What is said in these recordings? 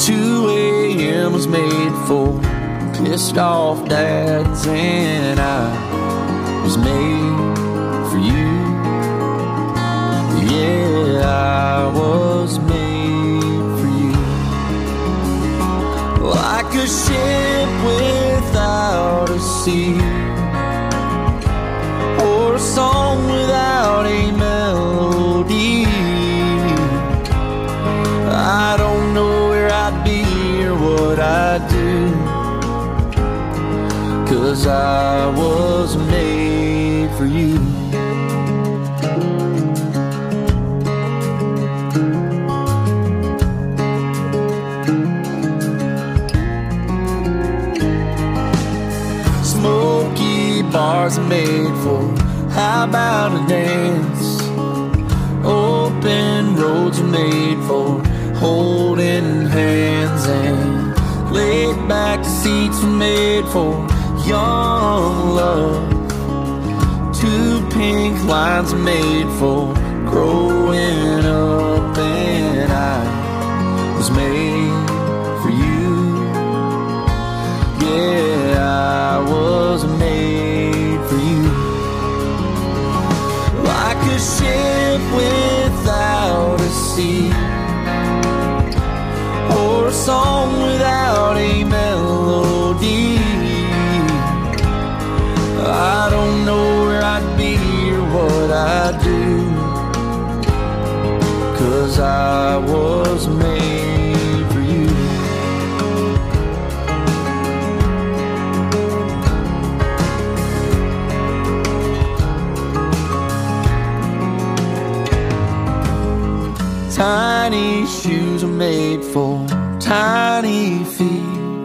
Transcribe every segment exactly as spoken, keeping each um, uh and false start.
two a.m. was made for pissed off dads, and I was made for you. Yeah, I was made for you. Like a ship without a sea, or a song without a melody. I don't know where I'd be or what I'd do, 'cause I was made for you. Smoky bars are made for, how about a dance? Open roads are made for holding hands, and laid back seats are made for young love. Two pink lines are made for growing up, and I was made for you. Yeah, I was made for you. Like a ship without a sea, or a song without a melody. I don't know where I'd be or what I'd do, 'cause I was made for you. Tiny shoes are made for tiny feet.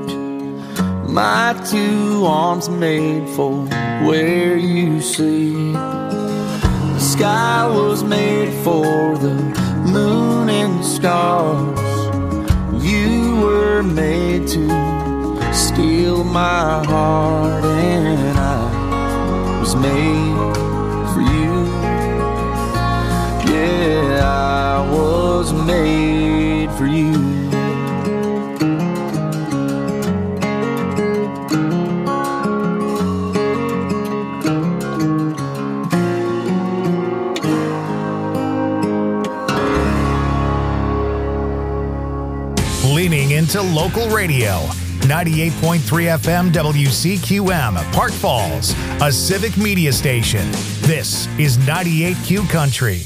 My two arms are made for where you sleep. The sky was made for the moon and stars. You were made to steal my heart, and I was made for you. Yeah, I was made for you. Leaning into local radio. ninety-eight point three F M W C Q M, Park Falls, a civic media station. This is ninety-eight Q Country.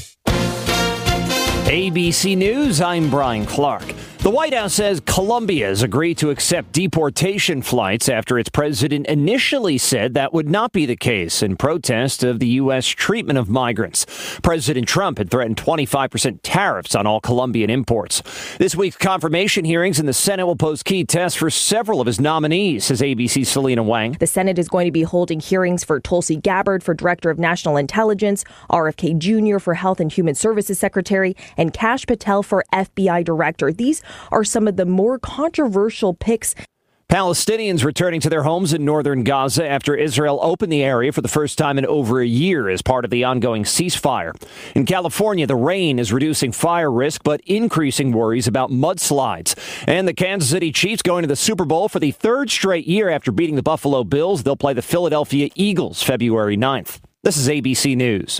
A B C News, I'm Brian Clark. The White House says Colombia has agreed to accept deportation flights after its president initially said that would not be the case in protest of the U S treatment of migrants. President Trump had threatened twenty-five percent tariffs on all Colombian imports. This week's confirmation hearings in the Senate will pose key tests for several of his nominees, says A B C's Selena Wang. The Senate is going to be holding hearings for Tulsi Gabbard for Director of National Intelligence, R F K Junior for Health and Human Services Secretary, and Kash Patel for F B I Director. These are some of the more controversial picks. Palestinians returning to their homes in northern Gaza after Israel opened the area for the first time in over a year as part of the ongoing ceasefire. In California, the rain is reducing fire risk, but increasing worries about mudslides. And the Kansas City Chiefs going to the Super Bowl for the third straight year after beating the Buffalo Bills. They'll play the Philadelphia Eagles February ninth. This is A B C News.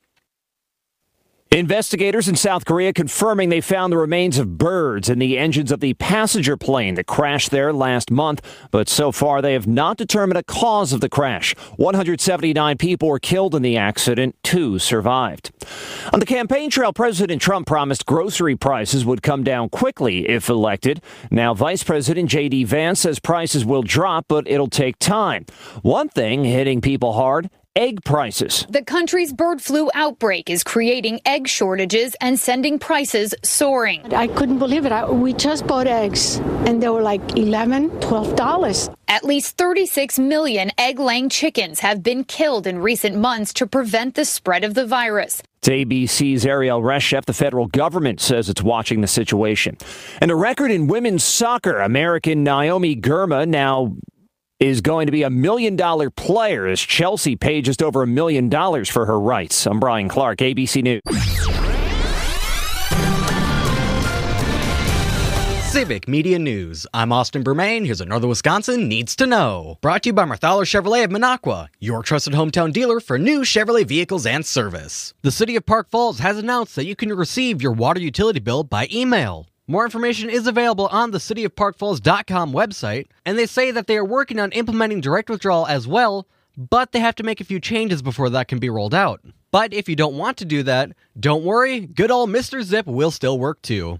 Investigators in South Korea confirming they found the remains of birds in the engines of the passenger plane that crashed there last month. But so far, they have not determined a cause of the crash. one hundred seventy-nine people were killed in the accident. Two survived. On the campaign trail, President Trump promised grocery prices would come down quickly if elected. Now, Vice President J D Vance says prices will drop, but it'll take time. One thing hitting people hard: egg prices. The country's bird flu outbreak is creating egg shortages and sending prices soaring. I couldn't believe it. I, we just bought eggs and they were like eleven dollars, twelve dollars. At least thirty-six million egg-laying chickens have been killed in recent months to prevent the spread of the virus. To A B C's Ariel Reshef, the federal government says it's watching the situation. And a record in women's soccer, American Naomi Girma now is going to be a million dollar player as Chelsea paid just over a million dollars for her rights. I'm Brian Clark, A B C News. Civic Media News. I'm Austin Bermain. Here's what Northern Wisconsin needs to know. Brought to you by Marthaler Chevrolet of Minocqua, your trusted hometown dealer for new Chevrolet vehicles and service. The City of Park Falls has announced that you can receive your water utility bill by email. More information is available on the city of park falls dot com website, and they say that they are working on implementing direct withdrawal as well, but they have to make a few changes before that can be rolled out. But if you don't want to do that, don't worry, good old Mister Zip will still work too.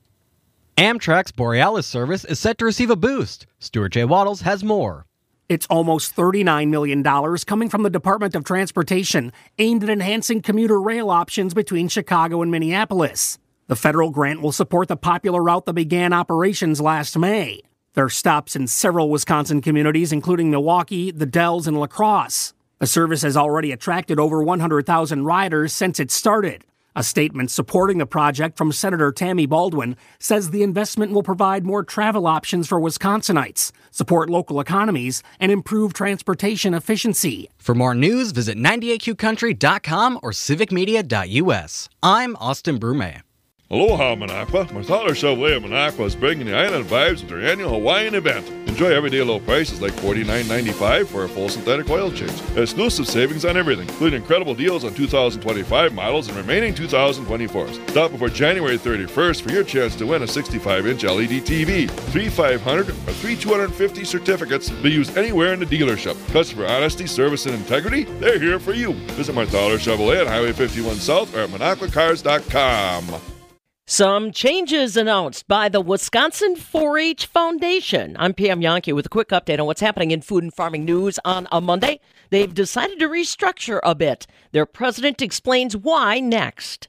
Amtrak's Borealis service is set to receive a boost. Stuart J. Waddles has more. It's almost thirty-nine million dollars coming from the Department of Transportation, aimed at enhancing commuter rail options between Chicago and Minneapolis. The federal grant will support the popular route that began operations last May. There are stops in several Wisconsin communities, including Milwaukee, the Dells, and La Crosse. The service has already attracted over one hundred thousand riders since it started. A statement supporting the project from Senator Tammy Baldwin says the investment will provide more travel options for Wisconsinites, support local economies, and improve transportation efficiency. For more news, visit ninety-eight Q country dot com or civic media dot U S. I'm Austin Brume. Aloha, Minocqua. Marthaler Chevrolet of Minocqua is bringing the island vibes with their annual Hawaiian event. Enjoy everyday low prices like forty-nine ninety-five for a full synthetic oil change. Exclusive savings on everything, including incredible deals on two thousand twenty-five models and remaining two thousand twenty-fours. Stop before January thirty-first for your chance to win a sixty-five inch L E D T V, three five hundred or three two hundred fifty certificates to be used anywhere in the dealership. Customer honesty, service, and integrity, they're here for you. Visit Marthaler Chevrolet on Highway fifty-one South or at minocqua cars dot com. Some changes announced by the Wisconsin four H Foundation. I'm Pam Yankee with a quick update on what's happening in food and farming news on a Monday. They've decided to restructure a bit. Their president explains why next.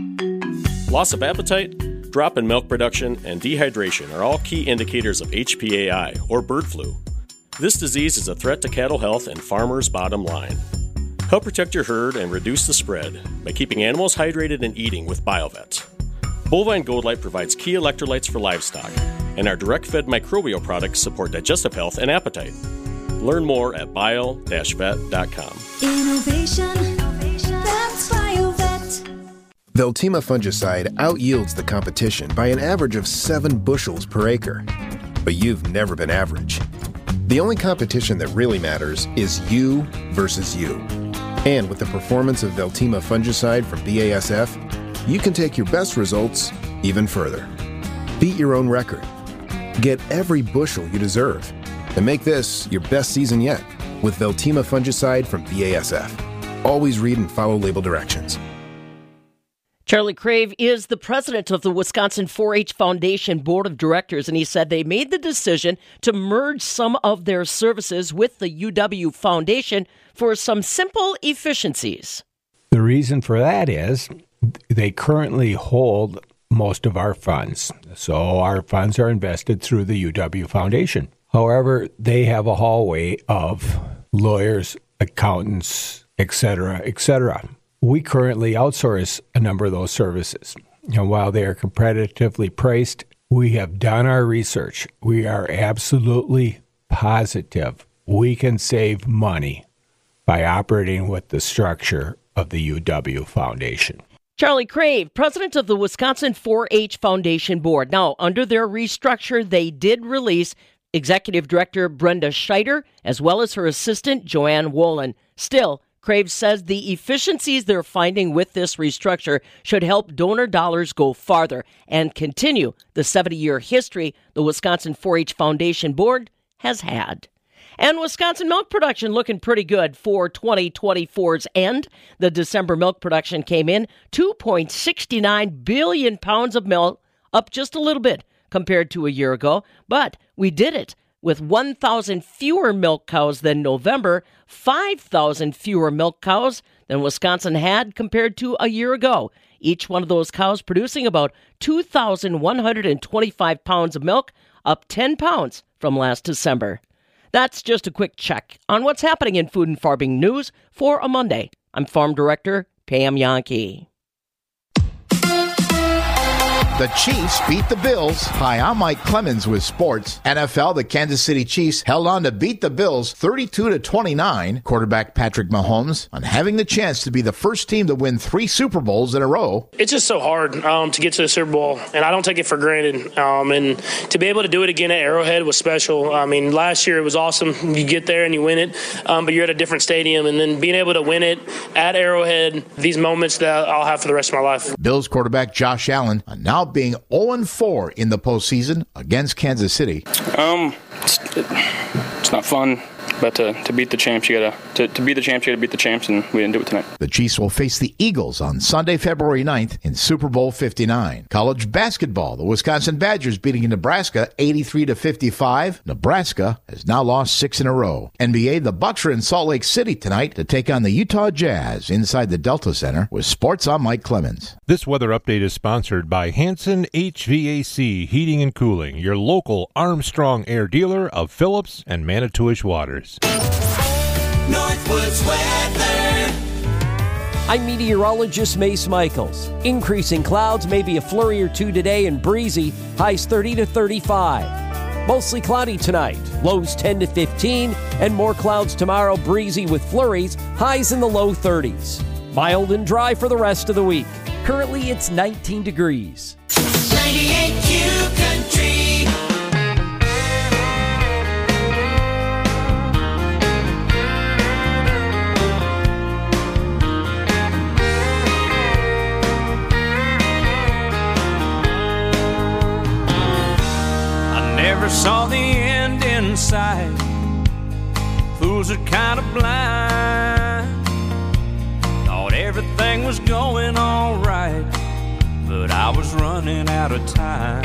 Loss of appetite, drop in milk production, and dehydration are all key indicators of H P A I, or bird flu. This disease is a threat to cattle health and farmers' bottom line. Help protect your herd and reduce the spread by keeping animals hydrated and eating with BioVet. Bovine Gold Light provides key electrolytes for livestock, and our direct-fed microbial products support digestive health and appetite. Learn more at bio dash vet dot com. Innovation, that's BioVet. Veltima fungicide out-yields the competition by an average of seven bushels per acre. But you've never been average. The only competition that really matters is you versus you. And with the performance of Veltima fungicide from B A S F, you can take your best results even further. Beat your own record. Get every bushel you deserve. And make this your best season yet with Veltima fungicide from B A S F. Always read and follow label directions. Charlie Crave is the president of the Wisconsin four H Foundation Board of Directors, and he said they made the decision to merge some of their services with the U W Foundation for some simple efficiencies. The reason for that is they currently hold most of our funds. So our funds are invested through the U W Foundation. However, they have a hallway of lawyers, accountants, et cetera, et cetera. We currently outsource a number of those services. And while they are competitively priced, we have done our research. We are absolutely positive we can save money by operating with the structure of the U W Foundation. Charlie Crave, president of the Wisconsin four H Foundation Board. Now, under their restructure, they did release Executive Director Brenda Scheider, as well as her assistant, Joanne Wolin. Still, Crave says the efficiencies they're finding with this restructure should help donor dollars go farther and continue the seventy-year history the Wisconsin four H Foundation Board has had. And Wisconsin milk production looking pretty good for twenty twenty-four's end. The December milk production came in two point six nine billion pounds of milk, up just a little bit compared to a year ago. But we did it with one thousand fewer milk cows than November, five thousand fewer milk cows than Wisconsin had compared to a year ago. Each one of those cows producing about two thousand one hundred twenty-five pounds of milk, up ten pounds from last December. That's just a quick check on what's happening in food and farming news for a Monday. I'm Farm Director Pam Yankee. The Chiefs beat the Bills. Hi, I'm Mike Clemens with sports. N F L, the Kansas City Chiefs held on to beat the Bills thirty-two to twenty-nine. Quarterback Patrick Mahomes on having the chance to be the first team to win three Super Bowls in a row. It's just so hard um, to get to the Super Bowl, and I don't take it for granted. Um, and to be able to do it again at Arrowhead was special. I mean, last year it was awesome. You get there and you win it, um, but you're at a different stadium. And then being able to win it at Arrowhead, these moments that I'll have for the rest of my life. Bills quarterback Josh Allen now being oh and four in the postseason against Kansas City. Um, it's, it's not fun, but to, to beat the champs, you gotta to, to beat the champs, you gotta beat the champs, and we didn't do it tonight. The Chiefs will face the Eagles on Sunday, February ninth in Super Bowl fifty-nine. College basketball, the Wisconsin Badgers beating Nebraska eighty-three to fifty-five. Nebraska has now lost six in a row. N B A, the Bucks are in Salt Lake City tonight to take on the Utah Jazz inside the Delta Center. With sports, I'm Mike Clemens. This weather update is sponsored by Hanson H V A C Heating and Cooling, your local Armstrong Air dealer of Phillips and Manitowish Waters. Northwoods weather. I'm meteorologist Mace Michaels. Increasing clouds, maybe a flurry or two today, and breezy. Highs thirty to thirty-five. Mostly cloudy tonight. Lows ten to fifteen, and more clouds tomorrow. Breezy with flurries. Highs in the low thirties. Mild and dry for the rest of the week. Currently, it's nineteen degrees. ninety-eight Q Country. Never saw the end in sight. Fools are kind of blind. Thought everything was going all right, but I was running out of time.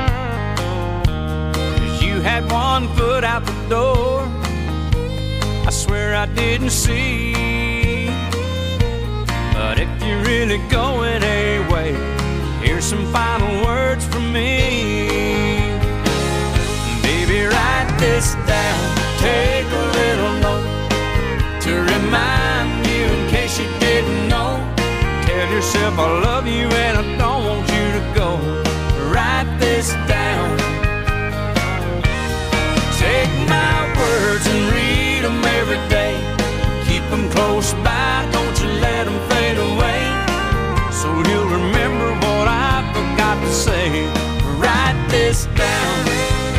'Cause you had one foot out the door, I swear I didn't see. But if you're really going away, here's some final words from me. Baby, write this down, take a little note to remind you in case you didn't know. Tell yourself I love you and I don't want you to go. Write this down. Take my words and read them every day. Keep them close by, don't you let them fade away. So you'll remember what I forgot to say. Write this down.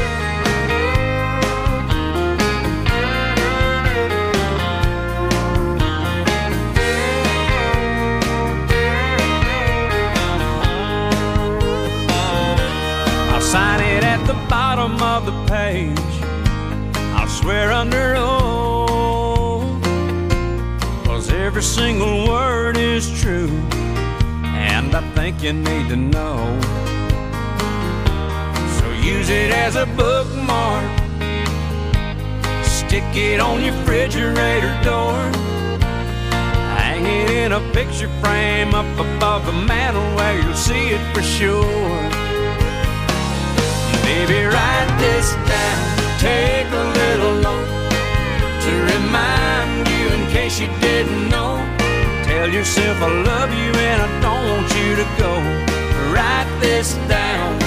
Sign it at the bottom of the page. I'll swear under oath, 'cause every single word is true, and I think you need to know. So use it as a bookmark, stick it on your refrigerator door, hang it in a picture frame up above the mantel where you'll see it for sure. Baby, write this down, take a little note to remind you in case you didn't know. Tell yourself I love you and I don't want you to go. Write this down.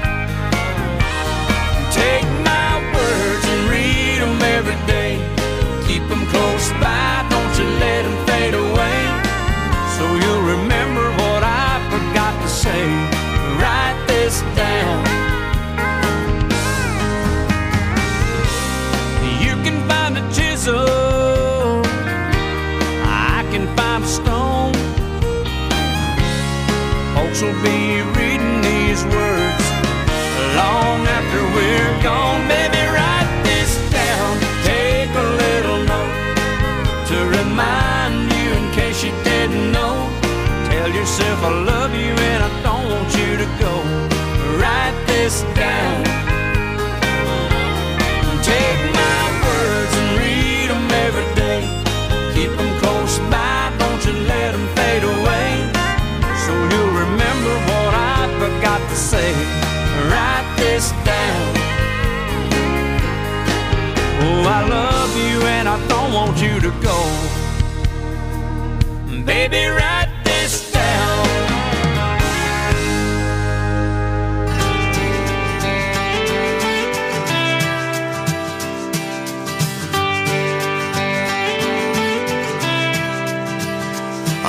Take my words and read them every day. Keep them close by, don't you let them fade away. So you'll remember what I forgot to say. Write this down. So I can find a stone. Folks will be reading these words long after we're gone. Baby, write this down. Take a little note to remind you in case you didn't know. Tell yourself I love you and I don't want you to go. Write this down. Take my words and read them every day. Keep them close by, don't you let them fade away. So you'll remember what I forgot to say. Write this down. Oh, I love you and I don't want you to go. Baby, write this down.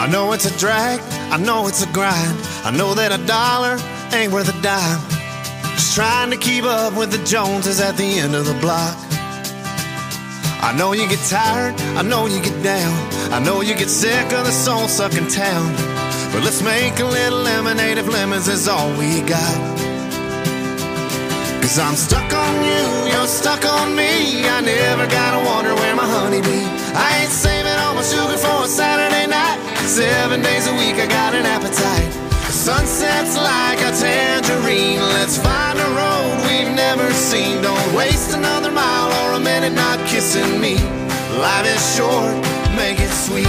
I know it's a drag, I know it's a grind. I know that a dollar ain't worth a dime. Just trying to keep up with the Joneses at the end of the block. I know you get tired, I know you get down. I know you get sick of the soul-sucking town. But let's make a little lemonade if lemons is all we got. Cause I'm stuck on you, you're stuck on me. I never gotta wonder where my honey be. I ain't saving all my sugar for a Saturday night. Seven days a week I got an appetite. The sunset's like a tangerine. Let's find a road we've never seen. Don't waste another mile or a minute not kissing me. Life is short, make it sweet.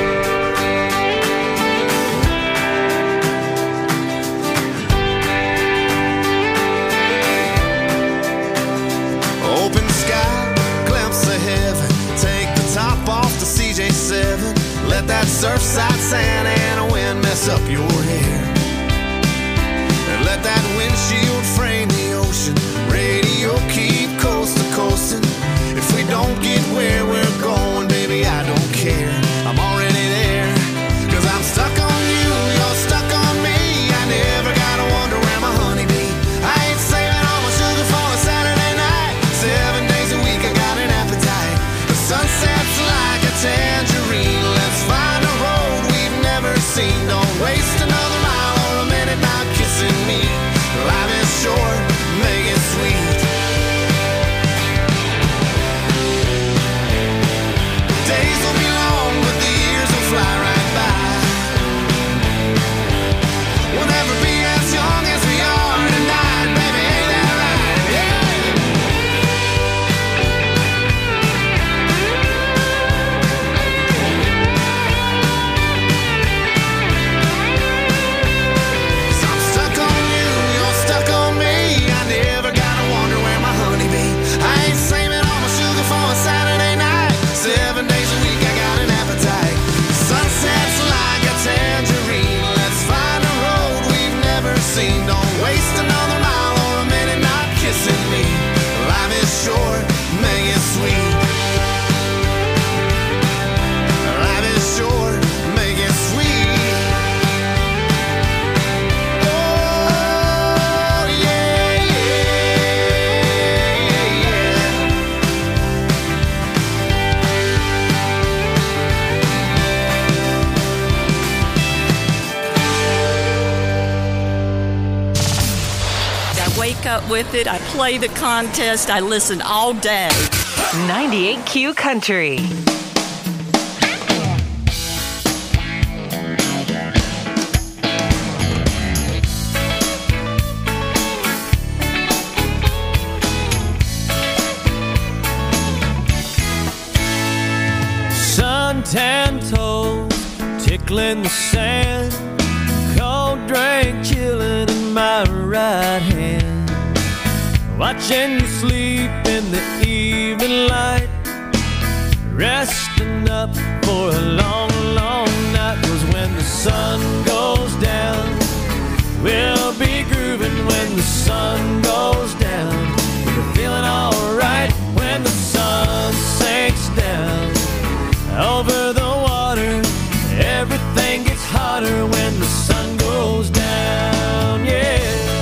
Open sky, glimpse of heaven. Take the top off the C J seven. Let that surfside Santa Ana wind mess up your hair. And let that windshield frame the ocean. Radio keep coast to coasting. If we don't get where we're going, baby, I don't care. I'm already there. Cause I'm stuck on you, you're stuck on me. I never gotta wonder where my honey be. I ain't saving all my sugar for a Saturday night. Seven days a week I got an appetite. The sunset's like a tangerine. Let's find a road we've never seen. Don't waste another mile or a minute not kissing me. Life is short, make it sweet. Days will be long, but the years will fly right by. We'll never be as young as we are tonight, baby, ain't that right? Yeah. So I'm stuck on you, you're stuck on me. I never gotta wonder where my honey be. I ain't saving all my sugar for a Saturday night. Seven days a week I got an appetite. Sunset's like a tangerine. Let's find a road we've never seen. Don't waste another mile or a minute not kissing me. Life is short, make it sweet. Life is short, make it sweet. Oh yeah, yeah, yeah. I wake up with it, I play the contest, I listen all day. ninety-eight Q Country. Suntan toes tickling the sand, cold drink chilling in my right hand, watching you sleep in the evening light, resting up for a long, long night. 'Cause when the sun goes down, we'll be grooving when the sun goes down. We're feeling alright when the sun sinks down. Over the water, everything gets hotter when the sun goes down, yeah.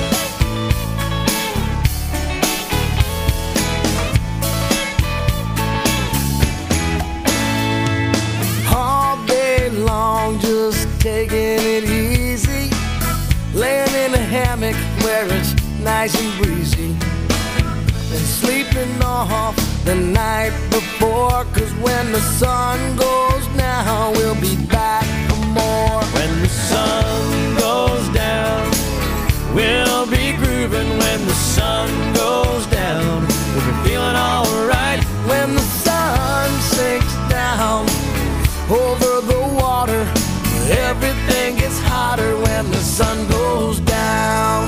All day long, just taking it easy, laying in a hammock where it's nice and breezy, and sleeping off the night before. 'Cause when the sun goes down, we'll be back for more. When the sun goes down, we'll be grooving when the sun goes down. We'll be feeling alright when the sun sinks down. Over the water, everything gets hotter when the sun goes down.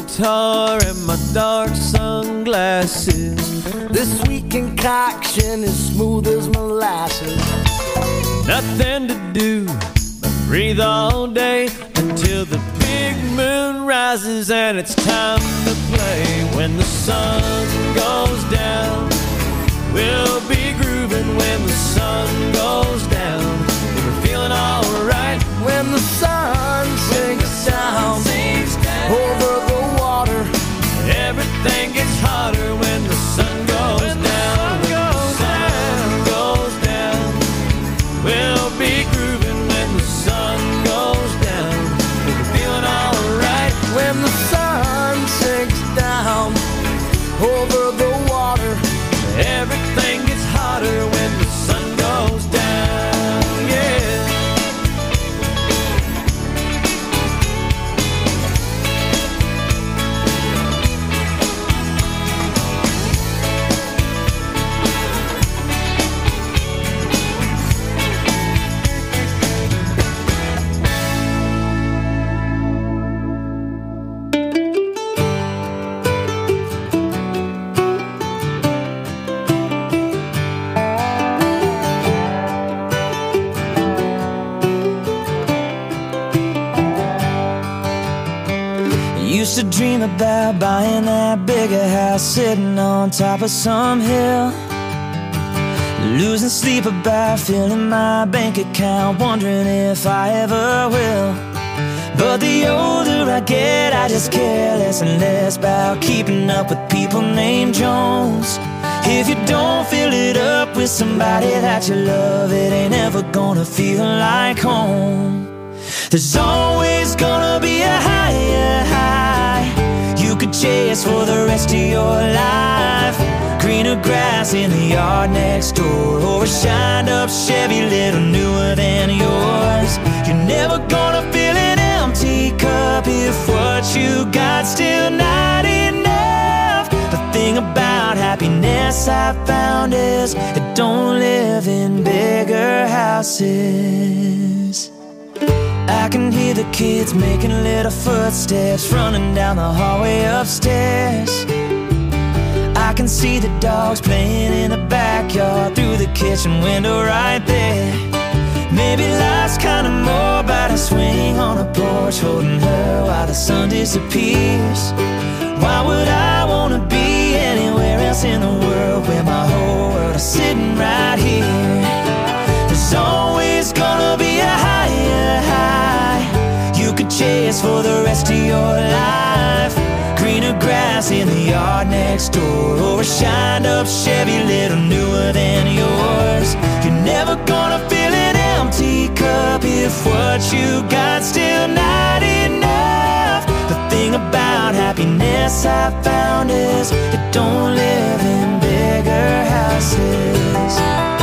guitar and my dark sunglasses. This sweet concoction is smooth as molasses. Nothing to do but breathe all day until the big moon rises and it's time to play. When the sun goes down, we'll be grooving. When the sun goes down, we're feeling alright. When the sun sinks down over the water, everything gets hotter. When the sun goes down, when the sun goes down, we'll be grooving. When the sun goes down, we're feeling alright. When the sun sinks down over the water, everything gets hotter. When the sun goes down, yeah. Used to dream about buying that bigger house, sitting on top of some hill, losing sleep about filling my bank account, wondering if I ever will. But the older I get, I just care less and less about keeping up with people named Jones. If you don't fill it up with somebody that you love, it ain't ever gonna feel like home. There's always gonna be a higher high you could chase for the rest of your life. Greener grass in the yard next door, or a shined up Chevy little newer than yours. You're never gonna fill an empty cup if what you got still not enough. The thing about happiness I found is it don't live in bigger houses. I can hear the kids making little footsteps running down the hallway upstairs. I can see the dogs playing in the backyard through the kitchen window right there. Maybe life's kinda more about a swing on a porch holding her while the sun disappears. Why would I wanna be anywhere else in the world where my whole world is sitting right here? There's always gonna be a higher high you could chase for the rest of your life. Greener grass in the yard next door, or a shined up Chevy little newer than yours. You're never gonna fill an empty cup if what you got still not enough. The thing about happiness I found is it don't live in bigger houses.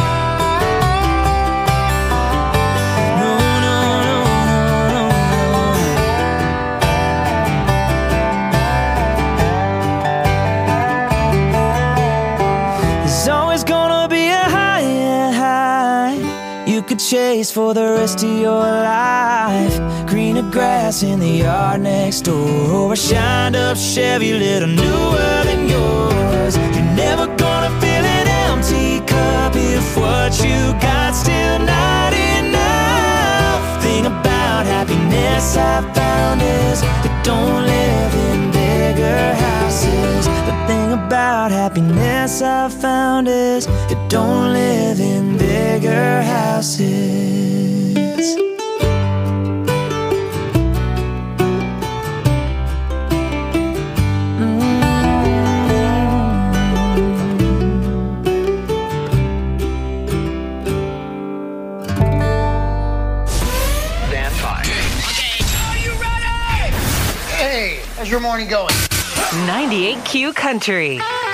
Chase for the rest of your life. Greener grass in the yard next door, or a shined up Chevy little newer than yours. You're never gonna fill an empty cup if what you got still not enough. Thing about happiness I found is it don't live in bigger houses. The thing about happiness I found is it don't live in bigger houses. How's your morning going? ninety-eight Q Country.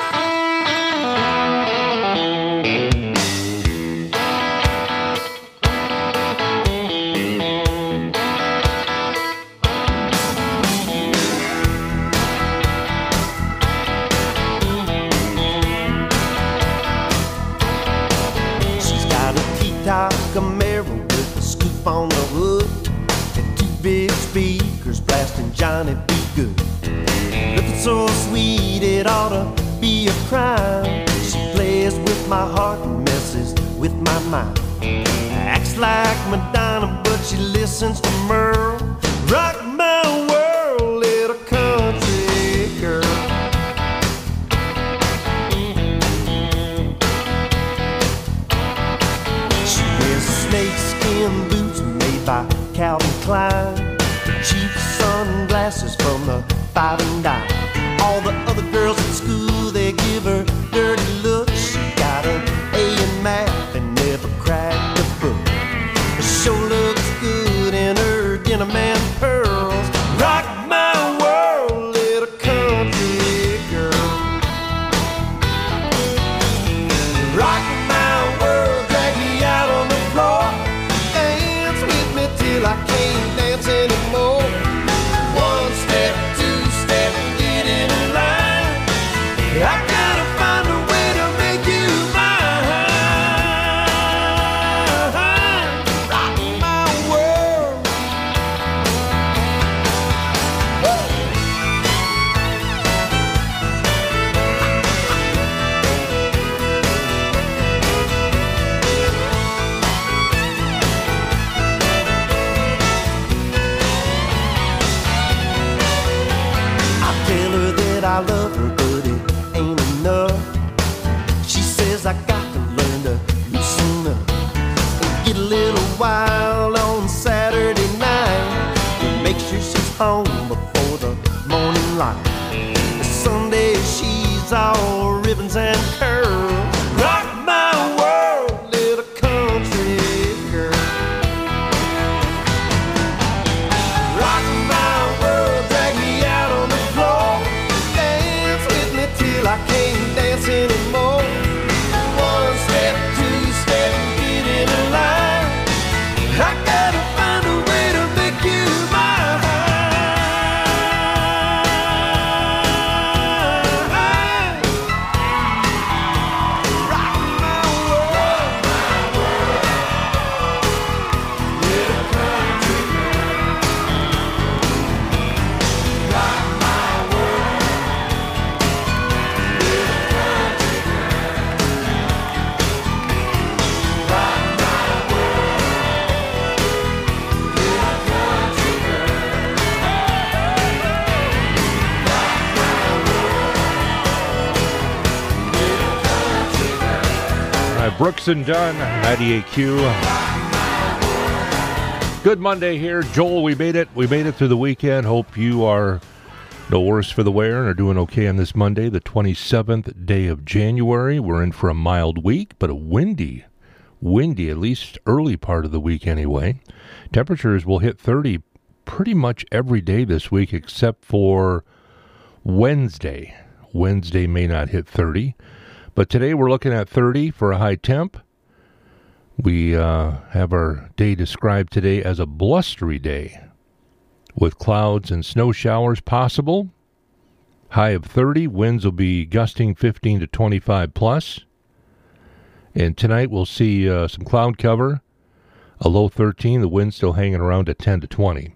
She's got a T-top Camaro with a scoop on the hood and two big speakers blasting Johnny B. good. Nothing so sweet, it ought to be a crime. She plays with my heart and messes with my mind. Acts like Madonna, but she listens to Merle. Rock my world, little country girl. She wears snakeskin boots made by Calvin Klein, cheap sunglasses from the Five and Dime. All the other girls at school, they give her dirty looks. She got an A in math and never cracked a book. She sure looks good in her denim and pearls. Rock my world, little country girl. Rock my world, drag me out on the floor. Dance with me till I can't dance anymore. One step, two step, get in a line. I gotta find a way to make you mine. Rock my world. I tell her that I love her, but it ain't enough. She says I got to learn to loosen up and get a little wild on Saturday night and make sure she's home before the morning light. Sunday she's all ribbons and curls. Rock my world, little country girl. Rock my world, drag me out on the floor. Dance with me till I can't dance anymore. One step, two step, get in a line. I gotta find a way to make you mine. Rock my world, my world. Little country girl. Rock my world. Little country girl. Rock my world. Little country girl. Rock my world. Little country girl. All right, Brooks and Dunn, ninety-eight Q. Good Monday here. Joel, we made it. We made it through the weekend. Hope you are no worse for the wear and are doing okay on this Monday, the twenty-seventh day of January. We're in for a mild week, but a windy, windy, at least early part of the week anyway. Temperatures will hit thirty pretty much every day this week except for Wednesday. Wednesday may not hit thirty, but today we're looking at thirty for a high temp. We uh, have our day described today as a blustery day with clouds and snow showers possible. High of thirty, winds will be gusting fifteen to twenty-five plus. And tonight we'll see uh, some cloud cover, a low thirteen, the wind still hanging around at ten to twenty.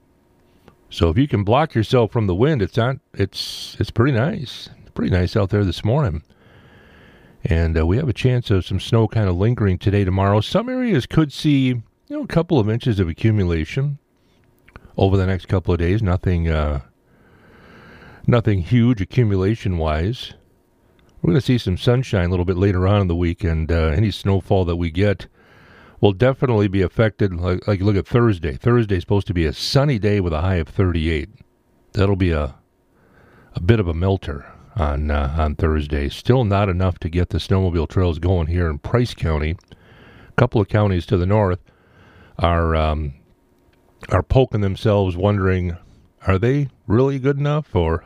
So if you can block yourself from the wind, it's not, it's it's pretty nice. It's pretty nice out there this morning. And uh, we have a chance of some snow kind of lingering today, tomorrow. Some areas could see, you know, a couple of inches of accumulation over the next couple of days. Nothing, uh, nothing huge accumulation-wise. We're going to see some sunshine a little bit later on in the week, and uh, any snowfall that we get will definitely be affected. Like, like look at Thursday. Thursday is supposed to be a sunny day with a high of thirty-eight. That'll be a a bit of a melter on uh, on Thursday. Still not enough to get the snowmobile trails going here in Price County. A couple of counties to the north are um, are poking themselves, wondering, are they really good enough? Or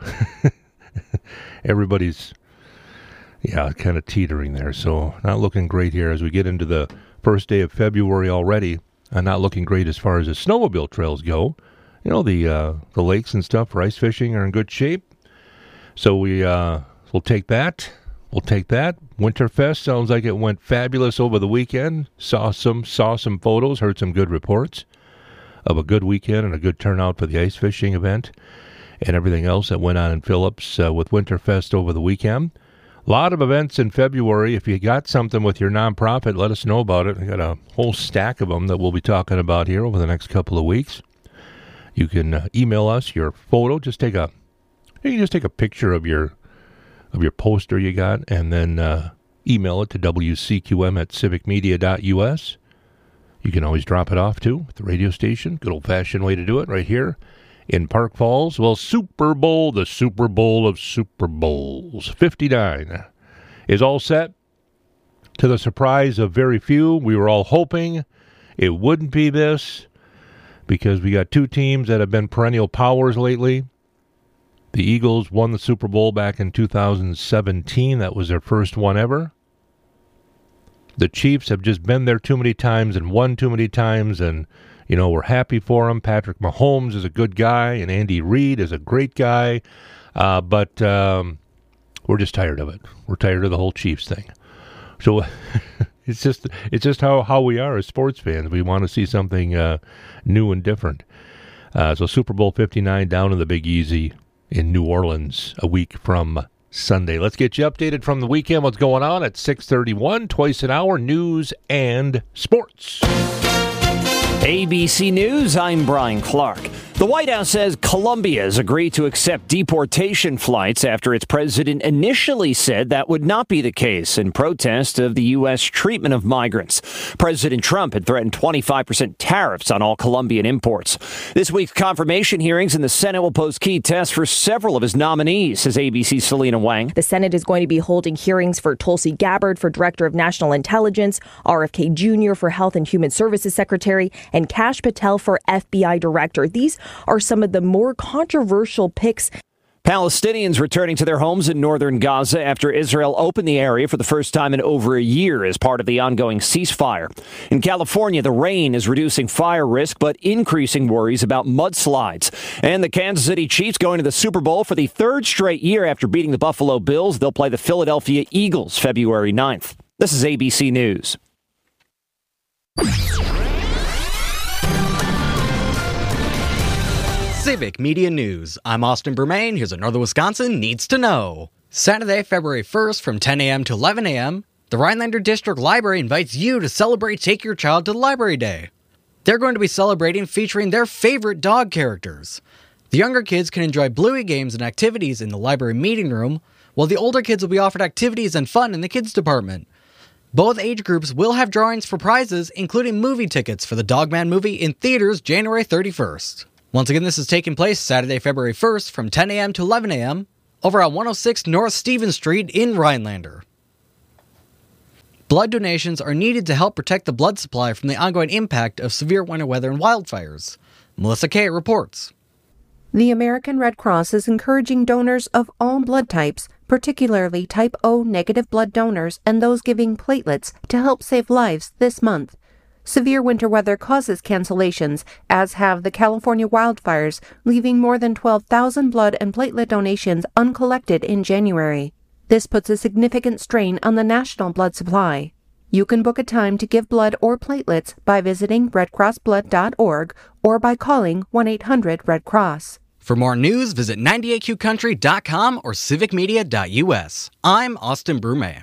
everybody's, yeah, kind of teetering there. So not looking great here as we get into the first day of February already. Uh, not looking great as far as the snowmobile trails go. You know, the uh, the lakes and stuff for ice fishing are in good shape. So we, uh, we'll take that. We'll take that. Winterfest sounds like it went fabulous over the weekend. Saw some, saw some photos, heard some good reports of a good weekend and a good turnout for the ice fishing event. and everything else that went on in Phillips uh, with Winterfest over the weekend. A lot of events in February. If you got something with your nonprofit, let us know about it. I got a whole stack of them that we'll be talking about here over the next couple of weeks. You can uh, email us your photo. Just take a you can just take a picture of your of your poster you got, and then uh, email it to W C Q M at civic media dot U S. You can always drop it off, too, at the radio station. Good old-fashioned way to do it right here in Park Falls. Well, Super Bowl, the Super Bowl of Super Bowls, fifty-nine, is all set. To the surprise of very few, we were all hoping it wouldn't be this because we got two teams that have been perennial powers lately. The Eagles won the Super Bowl back in two thousand seventeen. That was their first one ever. The Chiefs have just been there too many times and won too many times, and, you know, we're happy for them. Patrick Mahomes is a good guy, and Andy Reid is a great guy, uh, but um, we're just tired of it. We're tired of the whole Chiefs thing. So it's just it's just how, how we are as sports fans. We want to see something uh, new and different. Uh, so Super Bowl fifty-nine down in the Big Easy in New Orleans a week from Sunday. Let's get you updated from the weekend. What's going on at six thirty-one, twice an hour, news and sports. A B C News, I'm Brian Clark. The White House says Colombia has agreed to accept deportation flights after its president initially said that would not be the case in protest of the U S treatment of migrants. President Trump had threatened twenty-five percent tariffs on all Colombian imports. This week's confirmation hearings in the Senate will pose key tests for several of his nominees, says A B C's Selena Wang. The Senate is going to be holding hearings for Tulsi Gabbard for Director of National Intelligence, R F K Junior for Health and Human Services Secretary, and Kash Patel for F B I Director. These are some of the more controversial picks. Palestinians returning to their homes in northern Gaza after Israel opened the area for the first time in over a year as part of the ongoing ceasefire. In California, the rain is reducing fire risk, but increasing worries about mudslides. And the Kansas City Chiefs going to the Super Bowl for the third straight year after beating the Buffalo Bills. They'll play the Philadelphia Eagles February ninth. This is A B C News. Civic Media News. I'm Austin Bermain. Here's what Northern Wisconsin needs to know. Saturday, February first from ten a.m. to eleven a.m., the Rhinelander District Library invites you to celebrate Take Your Child to Library Day. They're going to be celebrating featuring their favorite dog characters. The younger kids can enjoy Bluey games and activities in the library meeting room, while the older kids will be offered activities and fun in the kids department. Both age groups will have drawings for prizes, including movie tickets for the Dogman movie in theaters January thirty-first. Once again, this is taking place Saturday, February first from ten a.m. to eleven a.m. over on one oh six North Stevens Street in Rhinelander. Blood donations are needed to help protect the blood supply from the ongoing impact of severe winter weather and wildfires. Melissa Kay reports. The American Red Cross is encouraging donors of all blood types, particularly type O negative blood donors and those giving platelets, to help save lives this month. Severe winter weather causes cancellations, as have the California wildfires, leaving more than twelve thousand blood and platelet donations uncollected in January. This puts a significant strain on the national blood supply. You can book a time to give blood or platelets by visiting red cross blood dot org or by calling one eight hundred red cross. For more news, visit ninety-eight Q country dot com or civic media dot U S. I'm Austin Brumet.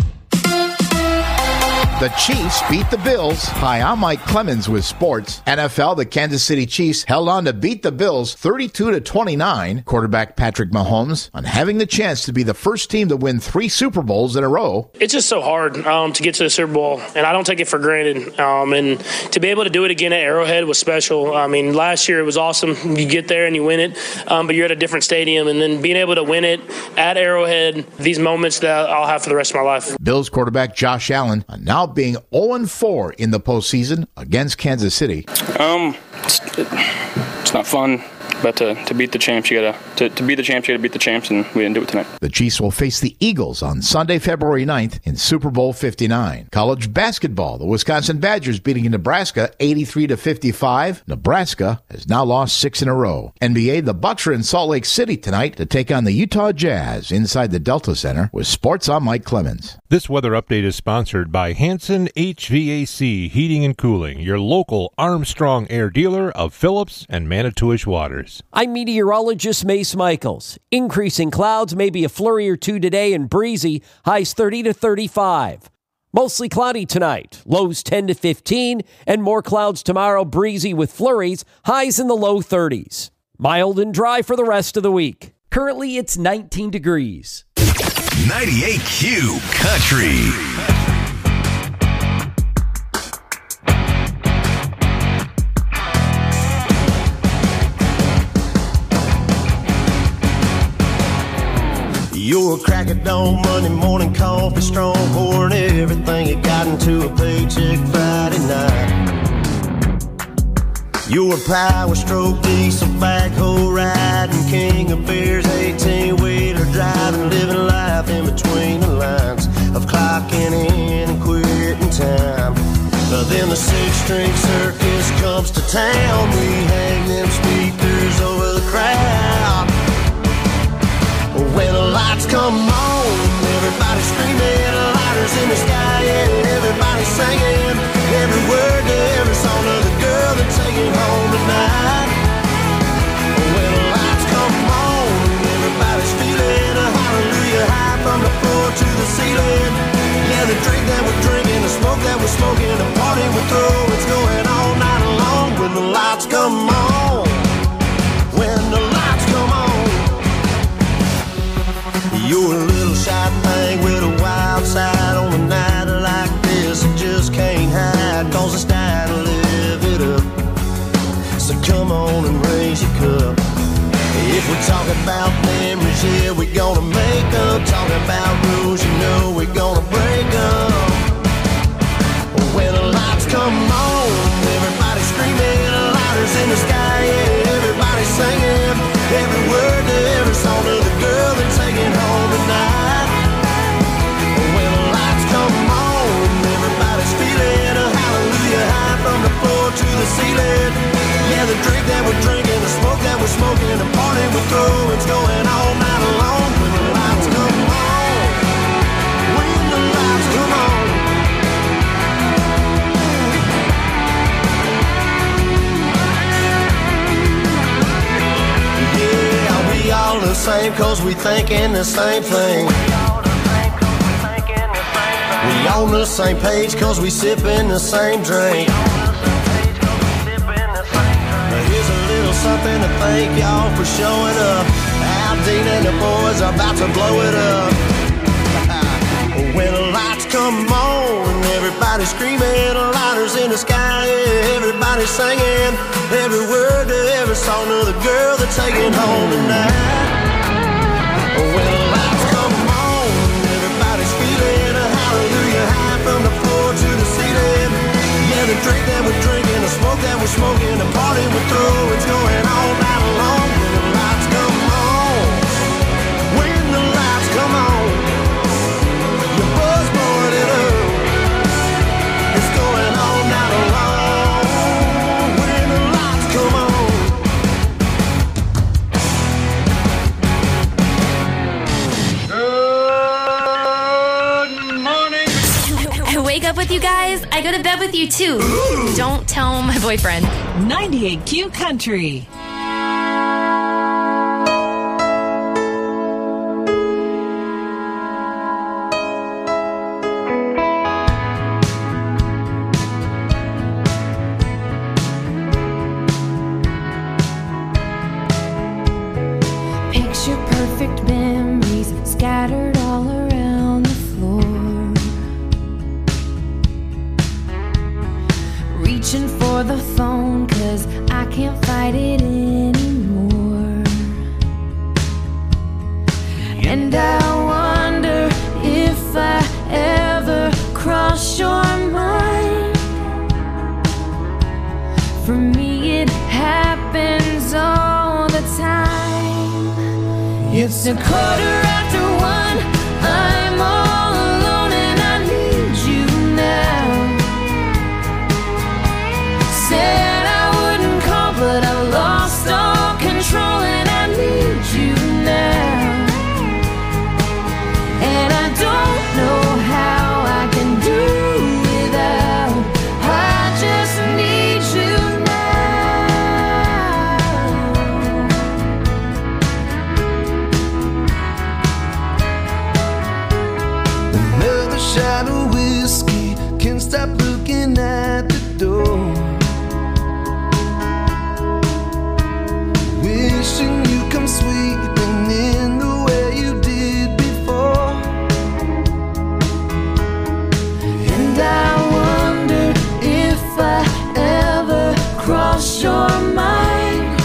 The Chiefs beat the Bills. Hi, I'm Mike Clemens with sports. N F L, the Kansas City Chiefs held on to beat the Bills thirty-two to twenty-nine. Quarterback Patrick Mahomes on having the chance to be the first team to win three Super Bowls in a row. It's just so hard um, to get to the Super Bowl, and I don't take it for granted. Um, and to be able to do it again at Arrowhead was special. I mean, last year it was awesome. You get there and you win it, um, but you're at a different stadium. And then being able to win it at Arrowhead, these moments that I'll have for the rest of my life. Bills quarterback Josh Allen now being oh and four in the postseason against Kansas City. Um, it's, it's not fun, but to, to beat the champs, you gotta to, to beat the champs, you gotta beat the champs, and we didn't do it tonight. The Chiefs will face the Eagles on Sunday, February ninth in Super Bowl fifty-nine. College basketball, the Wisconsin Badgers beating Nebraska eighty-three to fifty-five. Nebraska has now lost six in a row. N B A, the Bucks are in Salt Lake City tonight to take on the Utah Jazz inside the Delta Center. With sports, I'm Mike Clemens. This weather update is sponsored by Hanson H V A C Heating and Cooling, your local Armstrong Air dealer of Phillips and Manitowish Waters. weathers. I'm meteorologist Mace Michaels. Increasing clouds, maybe a flurry or two today and breezy, highs thirty to thirty-five. Mostly cloudy tonight, lows ten to fifteen, and more clouds tomorrow, breezy with flurries, highs in the low thirties. Mild and dry for the rest of the week. Currently, it's nineteen degrees. ninety-eight Q Country. You're a crack at dawn, Monday morning coffee, strong pouring everything you got into a paycheck Friday night. You're a power stroke, diesel backhoe riding, king of beers, eighteen-wheeler driving, living life in between the lines of clocking in and quitting time. But then the six-string circus comes to town, we hang them speakers over the crowd. When the lights come on, everybody screaming, lighters in the sky, and everybody singing every word to every song of the girl they're taking home tonight. When the lights come on, everybody's feeling a hallelujah high from the floor to the ceiling. Yeah, the drink that we're drinking, the smoke that we're smoking, the party we're throwing, it's going all night long. When the lights come on, when the lights come on. You're a little shy thing with a wild side on a night like this. You just can't hide, cause it's time to live it up. So come on and raise your cup. If we're talking about memories, yeah, we're gonna make them. Talking about rules, you know we're gonna break them. When the lights come on, everybody screaming, lighters in the sky, yeah, everybody singing every word to every song of the girl they're taking home tonight. When the lights come on, everybody's feeling a hallelujah high from the floor to the ceiling. Yeah, the drink that we're drinking, the smoke that we're smoking, the party we're throwing, it's going all night long. When the lights come on, when the lights come on. Yeah, we all the same cause we thinking the same thing. We on the same page cause we sipping the same drink. Now here's a little something to thank y'all for showing up. Al Dean and the boys are about to blow it up. When the lights come on, everybody screaming, lighters in the sky, yeah, everybody singing every word to every song of the girl they're taking home tonight. When the lights come on, everybody's feeling a hallelujah high from the floor to the ceiling. Yeah, the drink that we're drinking, the smoke that we're smoking, the party we're throwing, it's going all night long. When the lights come on, when the lights come on, your buzz blowing it up, it's going all night long. When the lights come on. Wake up with you guys. I go to bed with you too. Ooh. Don't tell my boyfriend. ninety-eight Q Country. Picture perfect memories scattered all around the floor. Reaching for the phone cause I can't fight it anymore. And I wonder if I ever cross your mind. For me it happens all the time. It's a quarter after one, I'm all alone and I need you now. Said I wouldn't call, but I lost all control and I need you now. And I don't know how I can do without. I just need you now. lost your mind.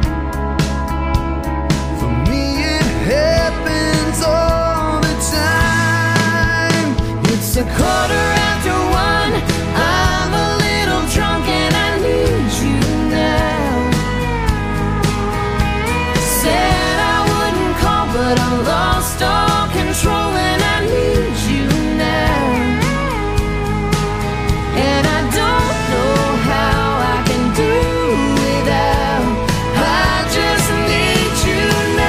For me, it happens all the time. It's a quarter after one. I'm a little drunk and I need you now. Said I wouldn't call, but I lost all control and I need you now. And I don't know how I can do without. I just need you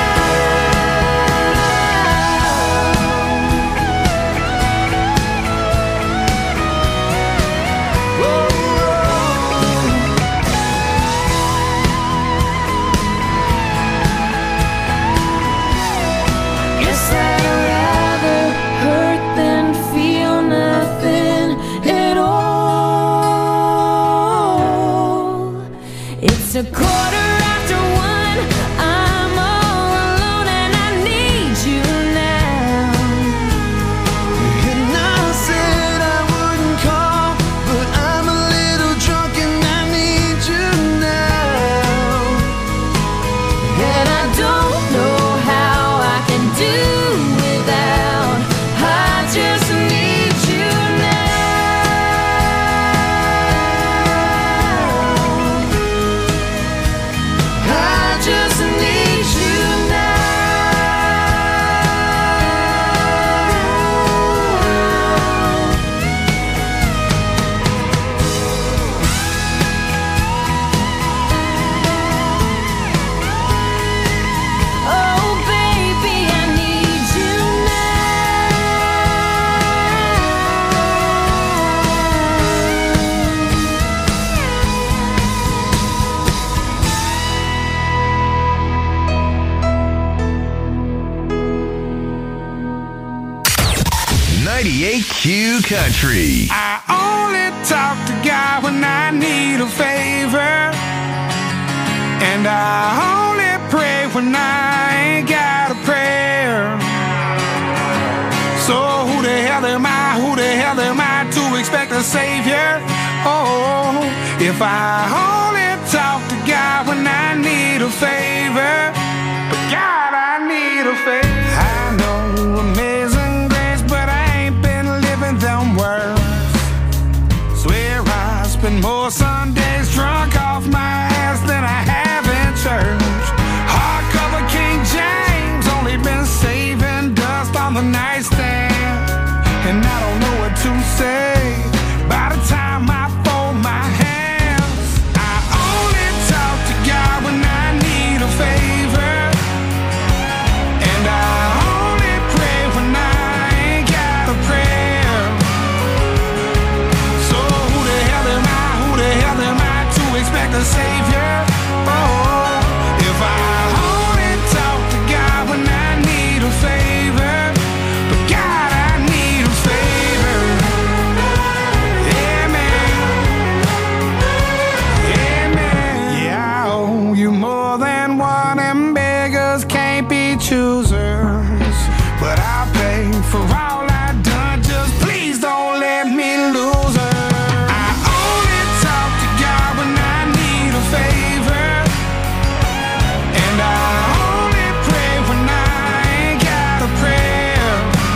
Guess I'd rather hurt than feel nothing at all. It's a quarter after one. I'm all alone and I need you now. And I said I wouldn't call, but I'm a little drunk and I need you now. And I don't know how I can do without. I just need you now. I just need you now. Oh, baby, I need you ninety-eight Q Country. I only talk to God when I need a favor, and I only pray when I ain't got a prayer. So who the hell am I, who the hell am I to expect a savior? Oh, if I only talk to God when I need a favor, but God, I need a favor. I know amazing grace, but I ain't been living them words. Swear I spend more Sundays drunk off my ass than I have in church. Hardcover King James, only been saving dust on the nightstand, and I don't know what to say by the time I fold my hands. I only talk to God when I need a favor, and I only pray when I ain't got a prayer. So who the hell am I, who the hell am I to expect a savior? Oh, if I only talk to God when I need a favor, but God, I need a favor. Yeah, man. Yeah, man. Yeah, I owe you more than one, and beggars can't be choosers. But I'll pay for all I've done, just please don't let me lose her. I only talk to God when I need a favor, and I only pray when I ain't got a prayer.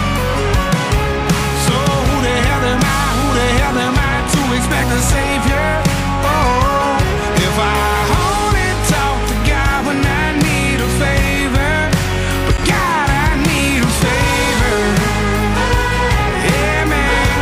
So who the hell am I, who the hell am I to expect a savior? Oh, if I only talk to God when I need a favor, but God, I need a favor. Yeah, man.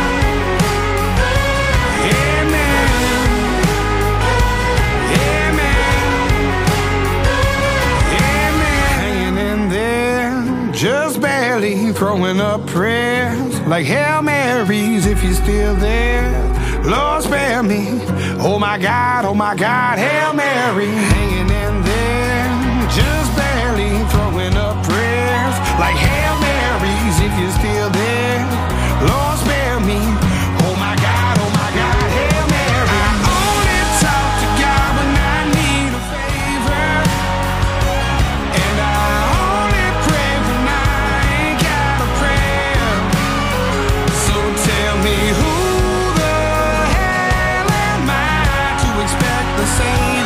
Yeah, man. Yeah, man. Yeah, man. Hanging in there, just barely throwing up prayers like Hail Marys if you're still there. Lord, spare me. Oh my God, oh my God, Hail Mary. Hanging in there, just barely throwing up prayers like Hail Marys if you're still there. Lord, spare me. Oh my God, oh my God, Hail Mary. I only talk to God when I need a favor, and I only pray when I ain't got a prayer. So tell me, who the hell am I to expect the same?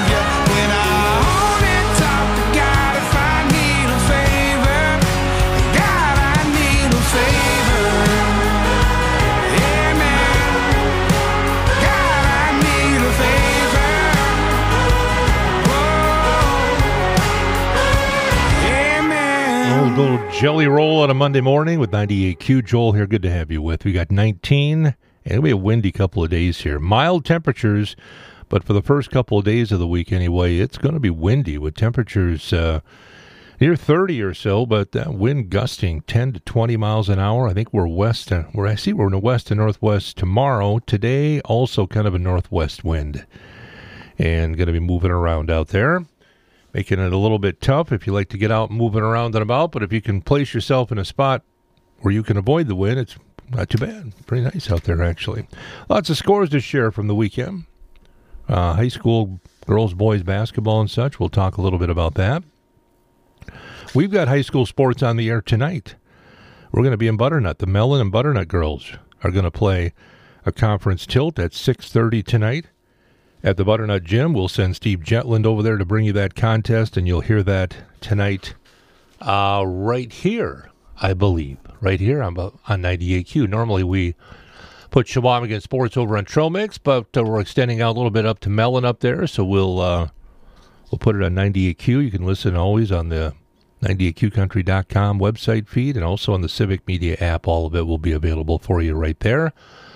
Jelly Roll on a Monday morning with ninety-eight Q. Joel here. Good to have you with. We got nineteen, and it'll be a windy couple of days here. Mild temperatures, but for the first couple of days of the week anyway, it's going to be windy with temperatures uh, near thirty or so, but uh, wind gusting ten to twenty miles an hour. I think we're west. Uh, we're I see we're in the west and northwest tomorrow. Today, also kind of a northwest wind, and going to be moving around out there, making it a little bit tough if you like to get out moving around and about. But if you can place yourself in a spot where you can avoid the wind, it's not too bad. Pretty nice out there, actually. Lots of scores to share from the weekend. Uh, high school girls, boys basketball and such. We'll talk a little bit about that. We've got high school sports on the air tonight. We're going to be in Butternut. The Mellon and Butternut girls are going to play a conference tilt at six thirty tonight at the Butternut Gym. We'll send Steve Jetland over there to bring you that contest, and you'll hear that tonight uh, right here, I believe. Right here on, on ninety-eight Q. Normally we put Shawamigan Sports over on Trail Mix, but uh, we're extending out a little bit up to Mellon up there, so we'll uh, we'll put it on ninety-eight Q. You can listen always on the ninety-eight Q country dot com website feed and also on the Civic Media app. All of it will be available for you right there.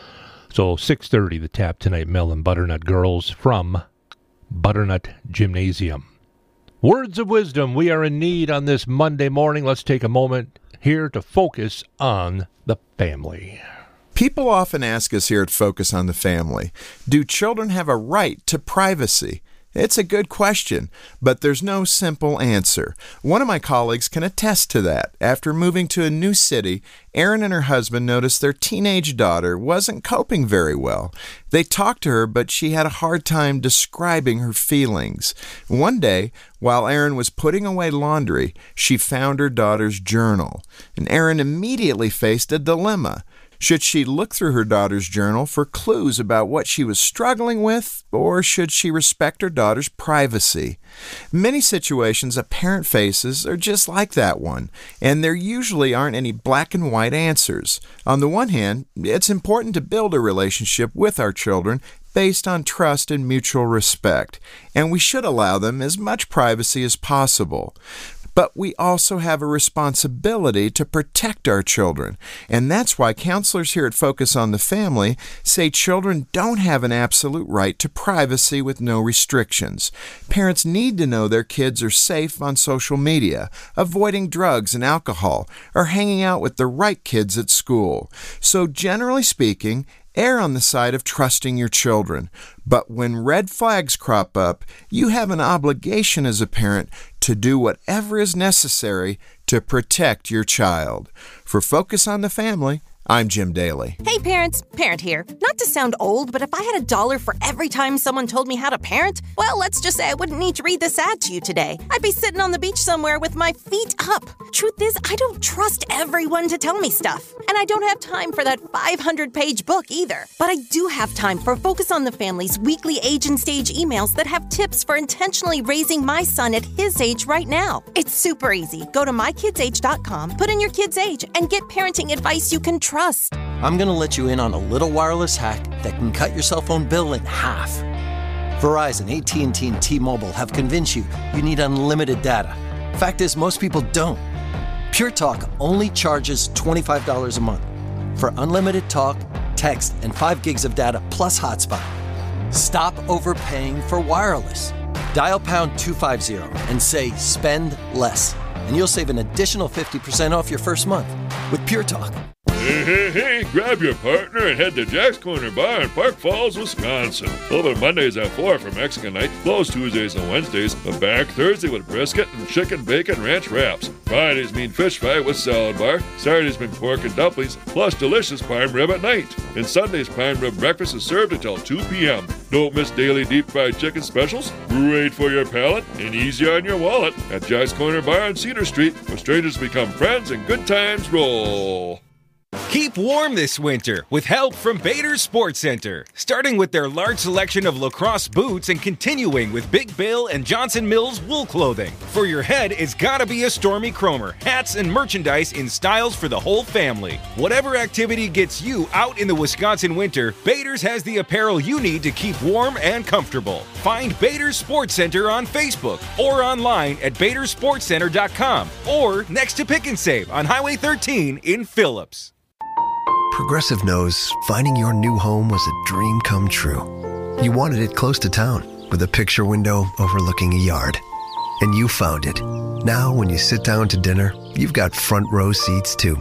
So six thirty, the tap tonight, Mellon Butternut girls from Butternut Gymnasium. Words of wisdom we are in need on this Monday morning. Let's take a moment here to focus on the family. People often ask us here at Focus on the Family, do children have a right to privacy? It's a good question, but there's no simple answer. One of my colleagues can attest to that. After moving to a new city, Erin and her husband noticed their teenage daughter wasn't coping very well. They talked to her, but she had a hard time describing her feelings. One day, while Erin was putting away laundry, she found her daughter's journal, and Erin immediately faced a dilemma. Should she look through her daughter's journal for clues about what she was struggling with, or should she respect her daughter's privacy? Many situations a parent faces are just like that one, and there usually aren't any black and white answers. On the one hand, it's important to build a relationship with our children based on trust and mutual respect, and we should allow them as much privacy as possible. But we also have a responsibility to protect our children, and that's why counselors here at Focus on the Family say children don't have an absolute right to privacy with no restrictions. Parents need to know their kids are safe on social media, avoiding drugs and alcohol, or hanging out with the right kids at school. So generally speaking, err on the side of trusting your children. But when red flags crop up, you have an obligation as a parent to do whatever is necessary to protect your child. For Focus on the Family, I'm Jim Daly. Hey parents, Parent here. Not to sound old, but if I had a dollar for every time someone told me how to parent, well, let's just say I wouldn't need to read this ad to you today. I'd be sitting on the beach somewhere with my feet up. Truth is, I don't trust everyone to tell me stuff. And I don't have time for that five hundred page book either. But I do have time for Focus on the Family's weekly age and stage emails that have tips for intentionally raising my son at his age right now. It's super easy. Go to my kids age dot com, put in your kid's age, and get parenting advice you can trust. I'm going to let you in on a little wireless hack that can cut your cell phone bill in half. Verizon, A T and T, and T-Mobile have convinced you you need unlimited data. Fact is, most people don't. Pure Talk only charges twenty-five dollars a month for unlimited talk, text, and five gigs of data plus hotspot. Stop overpaying for wireless. Dial pound two fifty and say spend less, and you'll save an additional fifty percent off your first month with Pure Talk. Hey, hey, hey, grab your partner and head to Jack's Corner Bar in Park Falls, Wisconsin. Open Mondays at four for Mexican night, closed Tuesdays and Wednesdays, but back Thursday with brisket and chicken bacon ranch wraps. Fridays mean fish fry with salad bar. Saturdays mean pork and dumplings, plus delicious prime rib at night. And Sundays, prime rib breakfast is served until two p.m. Don't miss daily deep fried chicken specials. Great for your palate and easy on your wallet at Jack's Corner Bar on Cedar Street, where strangers become friends and good times roll. Keep warm this winter with help from Bader's Sports Center. Starting with their large selection of lacrosse boots and continuing with Big Bill and Johnson Mills wool clothing. For your head, it's gotta be a Stormy Cromer. Hats and merchandise in styles for the whole family. Whatever activity gets you out in the Wisconsin winter, Bader's has the apparel you need to keep warm and comfortable. Find Bader's Sports Center on Facebook or online at bader sports center dot com or next to Pick and Save on Highway thirteen in Phillips. Progressive knows finding your new home was a dream come true. You wanted it close to town with a picture window overlooking a yard. And you found it. Now when you sit down to dinner, you've got front row seats too.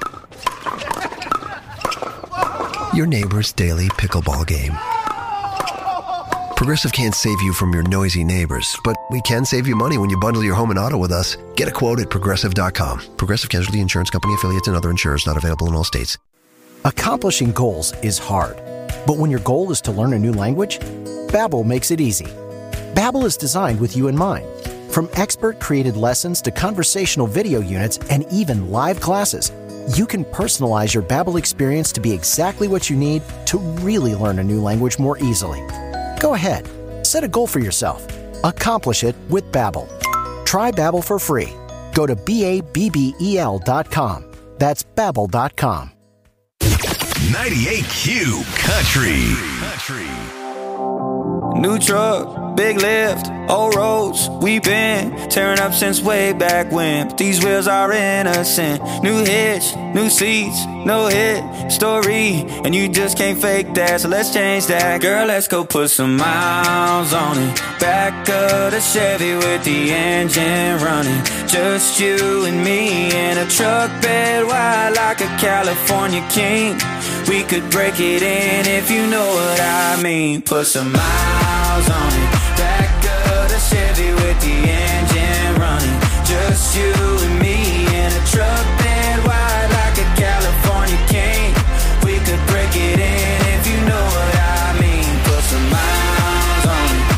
Your neighbor's daily pickleball game. Progressive can't save you from your noisy neighbors, but we can save you money when you bundle your home and auto with us. Get a quote at progressive dot com. Progressive Casualty Insurance Company affiliates and other insurers not available in all states. Accomplishing goals is hard, but when your goal is to learn a new language, Babbel makes it easy. Babbel is designed with you in mind. From expert-created lessons to conversational video units and even live classes, you can personalize your Babbel experience to be exactly what you need to really learn a new language more easily. Go ahead, set a goal for yourself. Accomplish it with Babbel. Try Babbel for free. Go to B A B B E L dot com. That's Babbel dot com. ninety-eight Q Country. Country. New truck, big lift, old roads, we been tearing up since way back when. But these wheels are innocent. New hitch, new seats, no hit story, and you just can't fake that, so let's change that. Girl, let's go put some miles on it. Back of the Chevy with the engine running. Just you and me in a truck bed wide like a California king. We could break it in if you know what I mean. Put some miles on it. Back of the Chevy with the engine running. Just you and me in a truck bed wide like a California king. We could break it in if you know what I mean. Put some miles on it.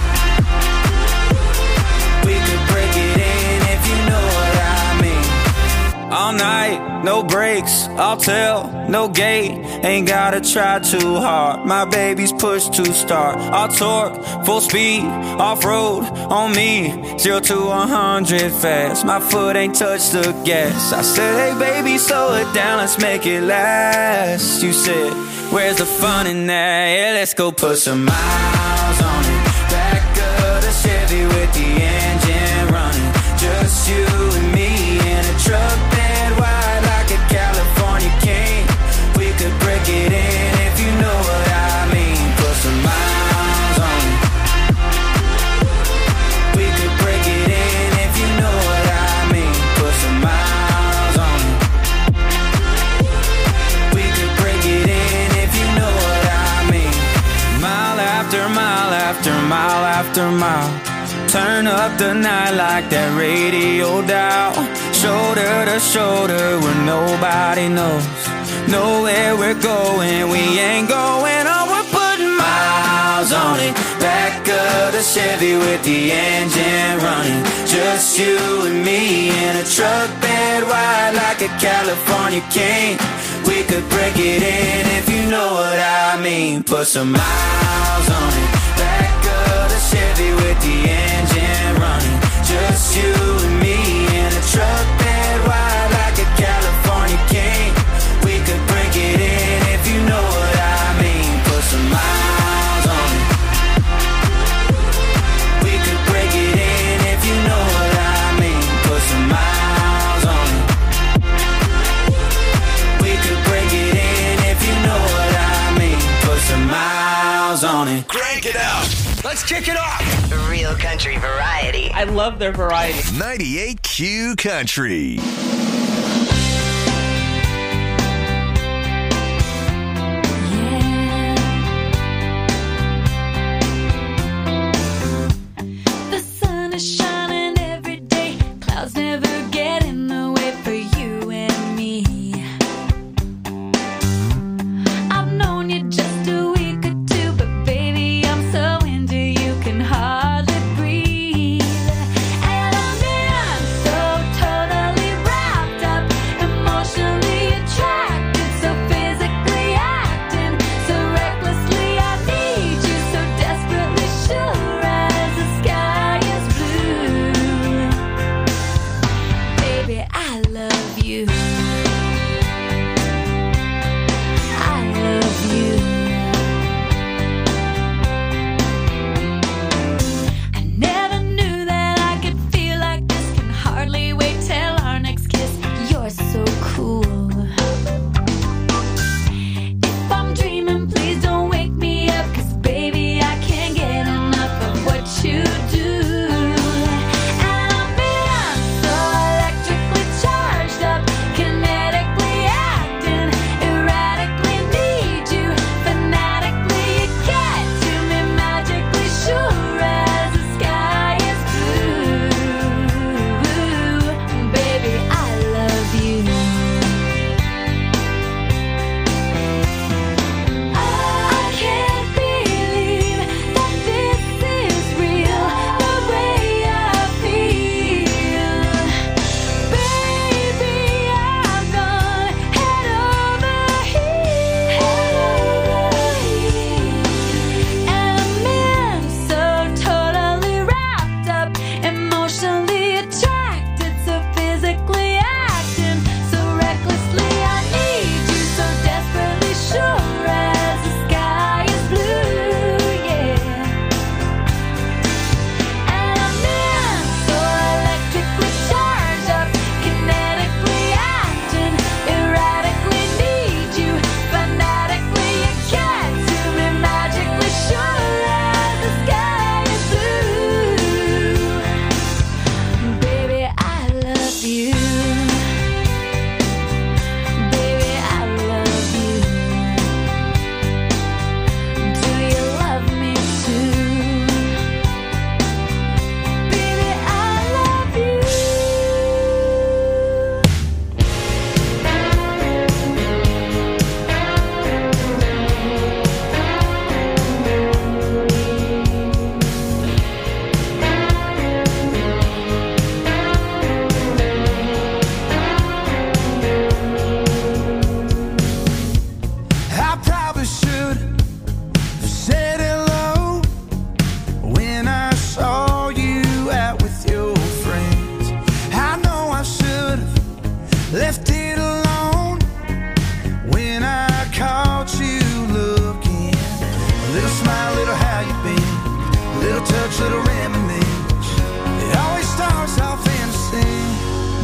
We could break it in if you know what I mean. All night, no brakes, I'll tell, no gate. Ain't gotta try too hard. My baby's push to start. I'll torque, full speed, off-road on me. Zero to one hundred fast. My foot ain't touched the gas. I said, hey baby, slow it down, let's make it last. You said, where's the fun in that? Yeah, let's go put some miles on it. Back of the Chevy with the engine running. Just you and me in a truck bed wide like a California king. We could break it in if you know what I mean. Put some miles on it. We could break it in if you know what I mean. Put some miles on it. We could break it in if you know what I mean. Mile after mile after mile after mile. Turn up the night like that radio dial. Shoulder to shoulder where nobody knows. Know where we're going, we ain't going on. We're putting miles on it. Back of the Chevy with the engine running. Just you and me in a truck bed wide like a California king. We could break it in if you know what I mean. Put some miles on it. Back of the Chevy with the engine running. Just you and me in a truck bed wide like a California king. We could break it in if you know what I mean. Put some miles on it. We could break it in if you know what I mean. Put some miles on it. We could break it in if you know what I mean. Put some miles on it. Crank it up. Let's kick it off. Real country variety. I love their variety. ninety-eight Q Country. The sun is shining every day. Clouds never get in the way for you and me. I've known you just a week or two, but baby, I'm so into you, can hardly breathe. And I'm in so totally wrapped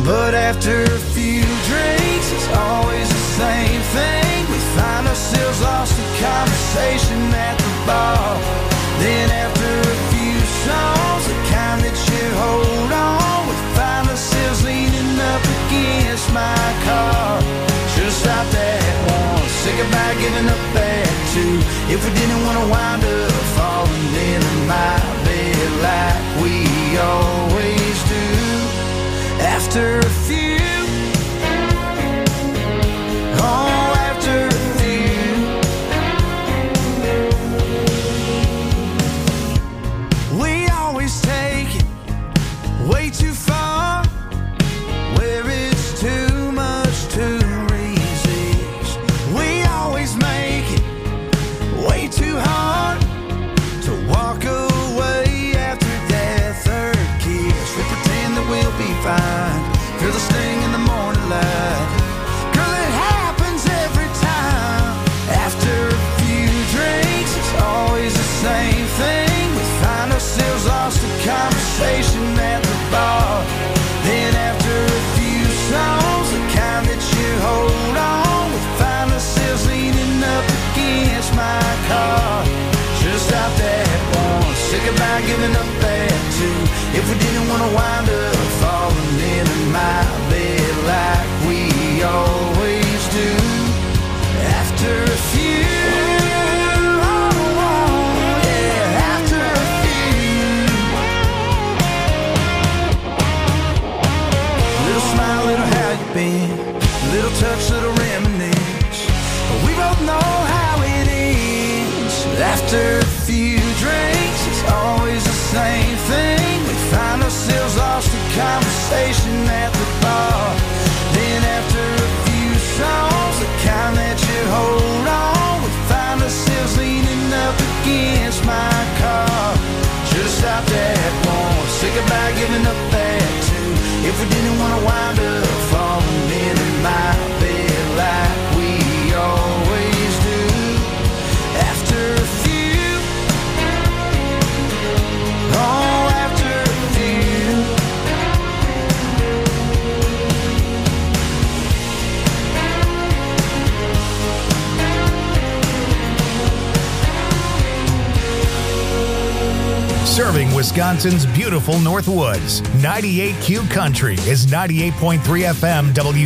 But after a few drinks, it's always the same thing. We find ourselves lost in conversation at the bar. Then after a few songs, the kind that you hold on, we find ourselves leaning up against my car. Should've stopped at one, say goodbye, giving up at two. If we didn't want to wind up falling into my bed like we always do. After a few, oh, after a few, we always take it way too far, where it's too much to resist. We always make it way too hard to walk away after that third kiss. We pretend that we'll be fine, feel the sting in the morning light. Girl, it happens every time. After a few drinks, it's always the same thing. We find ourselves lost in conversation at the bar. Then after a few songs, the kind that you hold on, we find ourselves leaning up against my car. Should've stopped at one, say goodbye, giving up at two. If we didn't want to wind up falling into my bed like we always do. After a few, oh, oh, yeah, after a few. Little smile, little how you been, little touch, little reminisce. We both know how it ends. After a few drinks, it's always the same thing. We find ourselves lost in conversation at the bar. Then after a few songs, the kind that you hold on, we find ourselves leaning up against my car. Should've stopped at one, say goodbye, giving up at two. If we didn't want to wind up falling into my bed like we always do. After a few, oh, after a few. Serving Wisconsin's beautiful North Woods. ninety-eight Q Country is ninety-eight point three F M W.